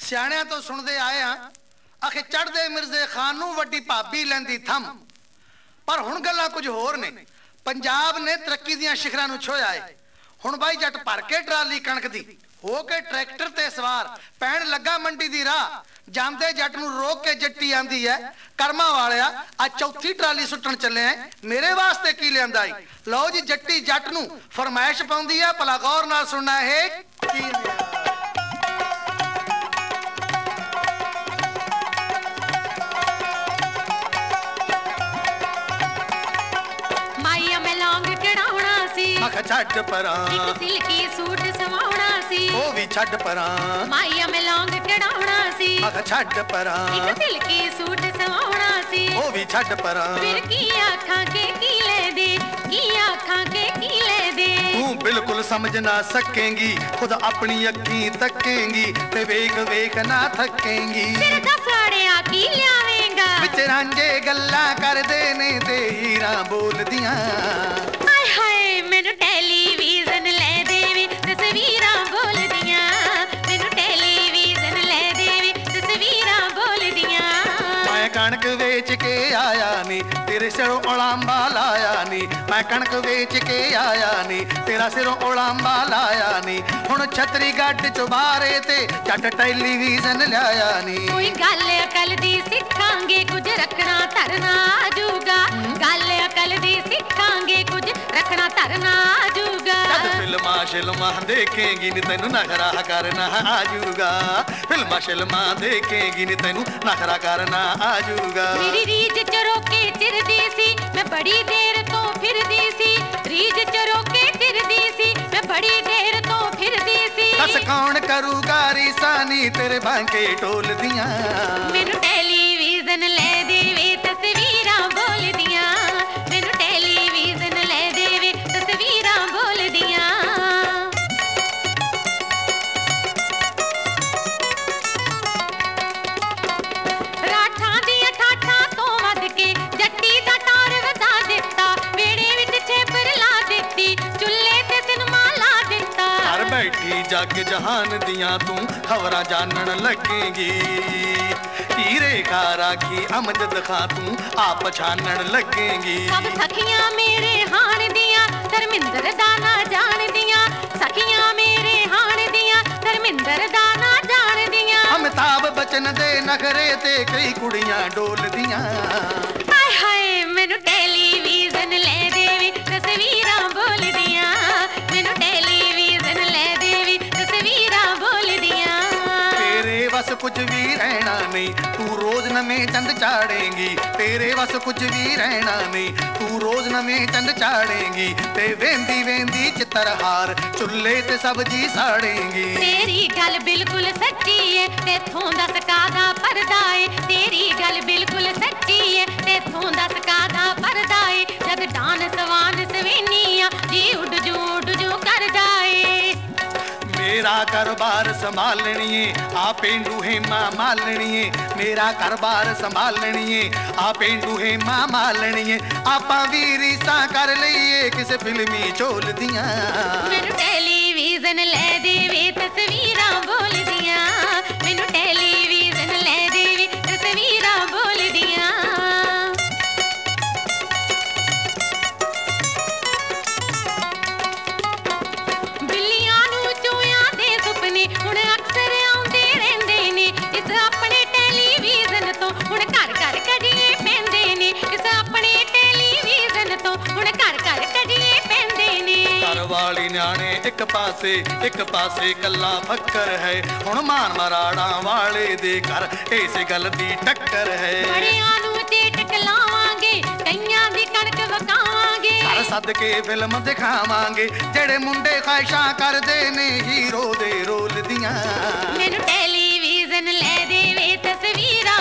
ਸਿਆਣਿਆਂ ਤੋਂ ਸੁਣਦੇ ਆਏ ਆ ਆਖੇ ਚੜ੍ਹਦੇ ਮਿਰਜ਼ੇ ਖਾਨ ਨੂੰ ਵੱਡੀ ਭਾਬੀ ਲੈਂਦੀ ਥੰਮ। ਪਰ ਹੁਣ ਗੱਲਾਂ ਕੁਝ ਹੋਰ ਨੇ। ਪੰਜਾਬ ਨੇ ਤਰੱਕੀ ਦੀਆਂ ਸ਼ਿਖਰਾਂ ਨੂੰ ਛੋਇਆ ਏ। ਹੁਣ ਬਾਈ ਜੱਟ ਭਰ ਕੇ ਟਰਾਲੀ ਕਣਕ ਦੀ ਹੋ ਕੇ ਟਰੈਕਟਰ ਤੇ ਸਵਾਰ ਪੈਣ ਲੱਗਾ ਮੰਡੀ ਦੀ ਰਾਹ। ਜਾਂਦੇ ਜੱਟ ਨੂੰ ਰੋਕ ਕੇ ਜੱਟੀ ਆਂਦੀ ਐ ਕਰਮਾਂ ਵਾਲਿਆ ਆ ਚੌਥੀ ਟਰਾਲੀ ਸੁੱਟਣ ਚੱਲੇ ਐ, ਮੇਰੇ ਵਾਸਤੇ ਕੀ ਲਿਆਂਦਾ ਈ। ਲਓ ਜੀ ਜੱਟੀ ਜੱਟ ਨੂੰ ਫਰਮਾਇਸ਼ ਪਾਉਂਦੀ ਐ, ਭਲਾ ਗੌਰ ਨਾਲ ਸੁਣਨਾ ਇਹ ਕੀ ਲਿਆ। ਆਖ ਛੱਡ ਪਰਾਂ ਇੱਕ ਸਿਲਕੀ ਸੂਟ ਸਵਾਉਣਾ ਸੀ, ਉਹ ਵੀ ਛੱਡ ਪਰਾਂ ਮਾਈਆ ਮੈਂ ਲੌਂਗ ਚੜਾਉਣਾ ਸੀ। ਆਖ ਛੱਡ ਪਰਾਂ ਇੱਕ ਸਿਲਕੀ ਸੂਟ ਸਵਾਉਣਾ ਸੀ, ਉਹ ਵੀ ਛੱਡ ਪਰਾਂ। ਫਿਰ ਕੀ ਆਖਾਂ ਕੇ ਕੀ ਲੈ ਦੇ, ਕੀ ਆਖਾਂ ਕੇ ਕੀ ਲੈ ਦੇ। ਤੂੰ ਬਿਲਕੁਲ ਸਮਝ ਨਾ ਸਕੇਂਗੀ, ਖੁਦ ਆਪਣੀ ਅੱਖੀਂ ਤੱਕੇਂਗੀ ਤੇ ਵੇਖ ਵੇਖ ਨਾ ਥੱਕੇਂਗੀ। ਫਿਰ ਦਸਾੜਿਆ ਕੀ ਲਿਆਵੇਂਗਾ, ਵਿੱਚ ਰਾਂਝੇ ਗੱਲਾਂ ਕਰਦੇ ਨੇ ਤੇ ਹੀਰਾਂ ਬੋਲਦੀਆਂ। ਹਾਏ ਹਾਏ ਮੈਨੂੰ ਟੈਲੀਵਿਜ਼ਨ ਲੈ ਦੇਵੇ ਤਸਵੀਰਾਂ ਬੋਲਦੀਆਂ, ਮੈਨੂੰ ਟੈਲੀਵਿਜ਼ਨ ਲੈ ਦੇਵੇ ਤਸਵੀਰਾਂ ਬੋਲਦੀਆਂ। ਮੈਂ ਕਣਕ ਵੇਚ ਕੇ ਆਇਆ ਨੀ ਤੇਰੇ ਸਿਰੋਂ ਉਲਾਂਬਾ ਲਾਇਆ ਨੀ, ਮੈਂ ਕਣਕ ਵੇਚ ਕੇ ਆਇਆ ਨੀ ਤੇਰਾ ਸਿਰੋਂ ਉਲਾਂਬਾ ਲਾਇਆ ਨੀ। ਹੁਣ ਛਤਰੀ ਗੱਡ ਚੁਬਾਰੇ ਤੇ ਜੱਟ ਟੈਲੀਵਿਜ਼ਨ ਲਿਆਇਆ ਨੀ। ਕੋਈ ਗੱਲ ਅਕਲ ਦੀ ਸਿੱਖਾਂਗੇ ਕੁਝ ਰੱਖਣਾ ਧਰਨਾ ਆਜੂਗਾ, ਗੱਲ ਅਕਲ ਦੀ ਸਿੱਖਾਂਗੇ ਕੁਝ ਰੱਖਣਾ ਧਰਨਾ ਆਜੂਗਾ। ਜਦ ਫਿਲਮਾਂ ਸ਼ਿਲਮਾਂ ਦੇਖੇਂਗੀ ਨੀ ਤੈਨੂੰ ਨਖਰਾ ਕਰਨਾ ਆਜੂਗਾ, ਫਿਲਮਾਂ ਸ਼ਿਲਮਾਂ ਦੇਖੇਂਗੀ ਨੀ ਤੈਨੂੰ ਨਖਰਾ ਕਰਨਾ ਆਜੂਗਾ। ਮੇਰੀ ਰੀਝ ਚਰੋਕੇ ਚਿਰਦੀ ਸੀ ਮੈਂ ਬੜੀ ਦੇਰ ਤੋਂ ਫਿਰਦੀ ਸੀ, ਰੀਝ ਚਰੋਕੇ ਚਿਰਦੀ ਸੀ ਮੈਂ ਬੜੀ ਦੇਰ ਤੋਂ ਫਿਰਦੀ ਸੀ। ਦੱਸ ਕੌਣ ਕਰੂਗਾ ਰੀਸਾਨੀ ਤੇਰੇ ਬਾਂਕੇ ਢੋਲਦੀਆਂ। ਮੈਨੂੰ ਟੈਲੀਵਿਜ਼ਨ ਲੈ ਦੇਵੇ ਤਸਵੀਰਾਂ ਬੋਲਦੀਆਂ, ਮੈਨੂੰ ਟੈਲੀਵਿਜ਼ਨ ਲੈ ਦੇਵੇ ਤਸਵੀਰਾਂ ਬੋਲਦੀਆਂ। ਰਾਠਾਂ ਦੀਆਂ ਠਾਠਾਂ ਤੋਂ ਵੱਧ ਕੇ ਜੱਟੀ ਦਾ ਟਾਰ ਵਧਾ ਦਿੱਤਾ, ਵੇੜੇ ਵਿੱਚ ਛੇਪਰ ਲਾ ਦਿੱਤੀ, ਚੁੱਲ੍ਹੇ ਤੇ ਸਿਨਮਾ ਲਾ ਦਿੱਤਾ। ਘਰ ਬੈਠੀ ਜੱਗ ਜਹਾਨ ਦੀਆਂ ਤੂੰ ਖਬਰਾਂ ਜਾਣਨ ਲੱਗੇਂਗੀ, ਹੀਰੇ ਖਾ ਰਾਖੀ ਅਮਜਦ ਖਾਂ ਤੂੰ ਆਪ ਪਛਾਣਨ ਲੱਗੇਂਗੀ। ਸਭ ਸਖੀਆਂ ਮੇਰੇ ਹਾਣ ਦੀਆਂ ਧਰਮਿੰਦਰ ਦਾ ਨਾ ਜਾਣਦੀਆਂ, ਸਖੀਆਂ ਮੇਰੇ ਹਾਣ ਦੀਆਂ ਧਰਮਿੰਦਰ ਦਾ ਨਾ ਜਾਣਦੀਆਂ। ਅਮਿਤਾਭ ਬਚਨ ਦੇ ਨਖਰੇ ਤੇ ਕਈ ਕੁੜੀਆਂ ਡੋਲਦੀਆਂ। ਹਾਏ ਹਾਏ ਮੈਨੂੰ ਟੈਲੀਵਿਜ਼ਨ ਲੈ ਦੇਵੇ ਤਸਵੀਰਾਂ ਬੋਲਦੀਆਂ, ਮੈਨੂੰ ਟੈਲੀਵਿਜ਼ਨ ਲੈ ਦੇਵੇ ਤਸਵੀਰਾਂ ਬੋਲਦੀਆਂ। ਤੇਰੇ ਵਸ ਕੁਝ ਵੀ ਰਹਿਣਾ ਨਹੀਂ ਤੂੰ ਰੋਜ਼ ਨਵੇਂ ਚੰਦ ਚਾੜੇਂਗੀ, ਤੇਰੇ ਵਸ ਕੁਝ ਵੀ ਰਹਿਣਾ ਨਹੀਂ ਤੂੰ ਰੋਜ਼ ਨਵੇਂ ਚੰਦ ਚਾੜੇਂਗੀ ਤੇ ਵੇਂਦੀ ਵੇਂਦੀ ਚਿੱਤਰਹਾਰ ਚੁੱਲ੍ਹੇ ਤੇ ਸਬਜ਼ੀ ਸਾੜੇਂਗੀ। ਤੇਰੀ ਗੱਲ ਬਿਲਕੁਲ ਸੱਚੀ ਏ ਤੇਥੋਂ ਦੱਸ ਕਾਹਦਾ ਪਰਦਾ ਏ, ਤੇਰੀ ਗੱਲ ਬਿਲਕੁਲ ਸੱਚੀ ਏ ਤੇਥੋਂ ਦੱਸ ਕਾਹਦਾ ਪਰਦਾ ਏ। ਜਦ ਡਾਂਸ ਵਾਂਸ ਸਵੇਨੀਆਂ ਜੀ ਉੱਡ ਜੂ ਕਰ ਜਾਏ। ਮੇਰਾ ਘਰ-ਬਾਰ ਸੰਭਾਲਣੀਏ ਆ ਪੇਂਡੂ ਹੇਮਾ ਮਾਲਣੀਏ, ਮੇਰਾ ਘਰ-ਬਾਰ ਸੰਭਾਲਣੀਏ ਆ ਪੇਂਡੂ ਹੇਮਾ ਮਾਲਣੀਏ। ਆਪਾਂ ਵੀ ਰੀਸਾਂ ਕਰ ਲਈਏ ਕਿਸੇ ਫਿਲਮੀ ਝੋਲ ਦੀਆਂ। ਮੈਨੂੰ ਟੈਲੀਵਿਜ਼ਨ ਲੈ ਦੇਵੇ ਤਸਵੀਰਾਂ ਬੋਲਦੀਆਂ, ਮੈਨੂੰ ਟੈਲੀਵਿਜ਼ਨ ਲੈ ਦੇਵੇ ਤਸਵੀਰਾਂ ਬੋਲਦੀਆਂ। ਬਿੱਲੀਆਂ ਨੂੰ ਚੂਹਿਆਂ ਦੇ ਸੁਪਨੇ ਹੁਣ ਅਕਸਰ ਆਉਂਦੇ ਰਹਿੰਦੇ ਨੇ, ਇਸ ਆਪਣੇ ਟੈਲੀਵਿਜ਼ਨ ਤੋਂ ਹੁਣ ਘਰ ਘਰ ਕਜੀਏ ਪੈਂਦੇ ਨੇ, ਇਸ ਆਪਣੇ ਟੈਲੀਵਿਜ਼ਨ ਤੋਂ ਹੁਣ ਘਰ ਘਰ ਕਜੀਏ ਪੈਂਦੇ ਨੇ। ਘਰ ਵਾਲੀ ਨਿਆਣੇ ਇੱਕ ਪਾਸੇ ਕੱਲਾ ਫੱਕਰ ਹੈ, ਹੁਣ ਮਾਨ ਮਰਾੜਾਂ ਵਾਲੇ ਦੇ ਘਰ ਇਸੇ ਗੱਲ ਦੀ ਟੱਕਰ ਹੈ। ਬੜਿਆਂ ਨੂੰ ਚੇਟਕ ਲਾਵਾਂਗੇ ਕਈਆਂ ਦੀ ਕਣਕ ਵਕਾਵਾਂਗੇ, ਘਰ ਸੱਦ ਕੇ ਫਿਲਮ ਦਿਖਾਵਾਂਗੇ ਜਿਹੜੇ ਮੁੰਡੇ ਖਾਹਿਸ਼ਾਂ ਕਰਦੇ ਨੇ ਹੀਰੋ ਦੇ ਰੋਲ ਦੀਆਂ। ਮੈਨੂੰ ਟੈਲੀਵਿਜ਼ਨ ਲੈ ਦੇਵੇ ਤਸਵੀਰਾਂ